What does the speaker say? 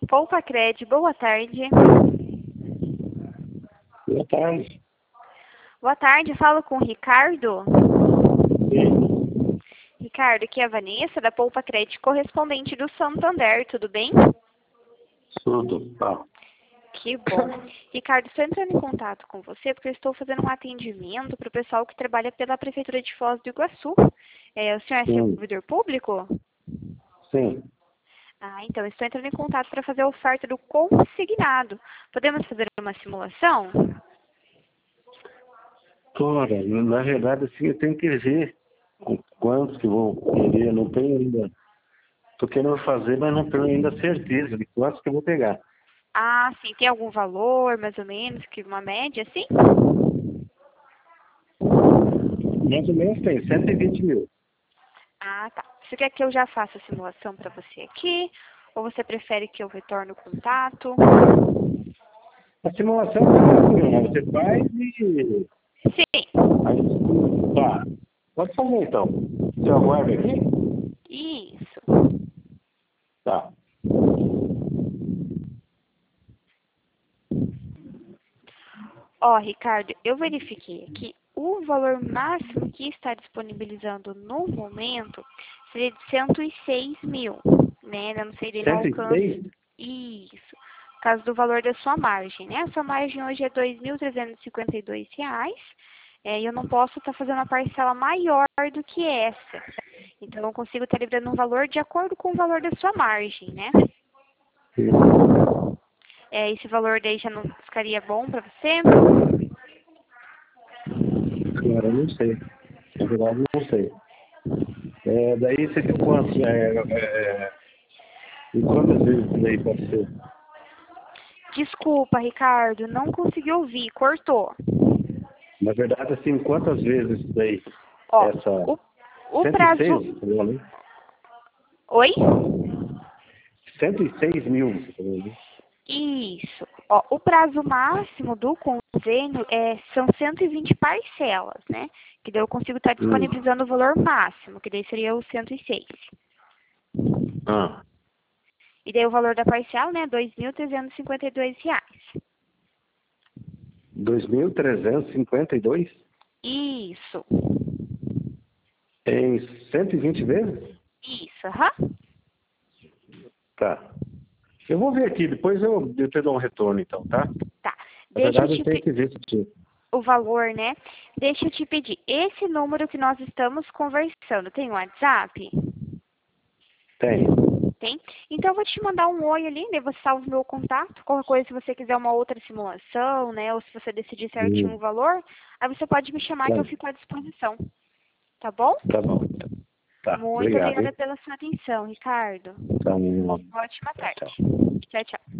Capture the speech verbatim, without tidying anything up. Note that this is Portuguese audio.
Poupa Cred, boa tarde. Boa tarde. Boa tarde, falo com o Ricardo. Sim. Ricardo, aqui é a Vanessa, da Poupa Cred, correspondente do Santander, tudo bem? Tudo. Tá. Que bom. Ricardo, estou entrando em contato com você porque eu estou fazendo um atendimento para o pessoal que trabalha pela Prefeitura de Foz do Iguaçu. É, o senhor é Sim. servidor público? Sim. Ah, então, estou entrando em contato para fazer a oferta do consignado. Podemos fazer uma simulação? Ora, na verdade, assim, eu tenho que ver com quantos que eu vou querer. Eu não tenho ainda. Estou querendo fazer, mas não tenho ainda certeza de quantos que eu vou pegar. Ah, sim. Tem algum valor, mais ou menos, que uma média, assim? Mais ou menos tem, cento e vinte mil. Ah, tá. Você quer que eu já faça a simulação para você aqui? Ou você prefere que eu retorne o contato? A simulação é tranquila, né? Você faz e... Sim. Aí, tá. Pode fazer, então. Você aguarda aqui? Isso. Tá. Ó, Ricardo, eu verifiquei aqui. O valor máximo que está disponibilizando no momento seria de cento e seis mil, né? Eu não sei, ele não cento e alcança. seis? Isso. Por causa do valor da sua margem, né? A sua margem hoje é dois mil trezentos e cinquenta e dois reais. É, e eu não posso estar fazendo uma parcela maior do que essa. Então, eu consigo estar livrando um valor de acordo com o valor da sua margem, né? Sim. É, esse valor daí já não ficaria bom para você? Cara, eu não sei. Na verdade, eu não sei. É, daí seria quantos? É, é, em quantas vezes isso daí pode ser? Desculpa, Ricardo, não consegui ouvir, cortou. Na verdade, assim, quantas vezes isso daí? Ó, Essa o, o cento e prazo... seis, você falou ali? Oi? cento e seis mil, você falou ali? Isso. Ó, o prazo máximo do convênio é, são cento e vinte parcelas, né? Que daí eu consigo estar Hum. disponibilizando o valor máximo, que daí seria o cento e seis. Ah, E daí o valor da parcial, né, dois mil trezentos e cinquenta e dois reais. dois mil trezentos e cinquenta e dois? Isso. Em cento e vinte vezes? Isso, aham. Tá. Eu vou ver aqui, depois eu, eu te dou um retorno, então, tá? Tá. Na Deixa eu verdade, eu te tenho pe- que ver se tinha. o valor, né? Deixa eu te pedir. Esse número que nós estamos conversando, tem um WhatsApp? Tem. Tem? Então eu vou te mandar um oi ali, né? Você salva o meu contato. Qualquer coisa, se você quiser uma outra simulação, né? Ou se você decidir certinho o Hum. valor, aí você pode me chamar Tá. que eu fico à disposição. Tá bom? Tá bom, então. Tá. Muito Obrigado, obrigada hein? pela sua atenção, Ricardo. Então, Ótima tchau, tarde. tchau. Tchau, tchau.